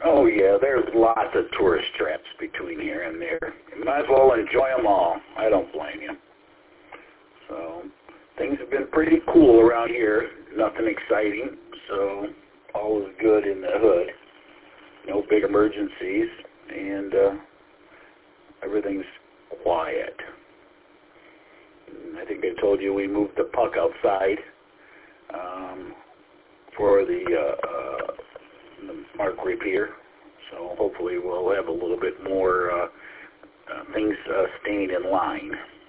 Oh, yeah, there's lots of tourist traps between here and there. You might as well enjoy them all. I don't blame you. So, things have been pretty cool around here. Nothing exciting, so all is good in the hood. No big emergencies, and everything's quiet. I think I told you we moved the puck outside for the mark rapier. So hopefully we'll have a little bit more things staying in line.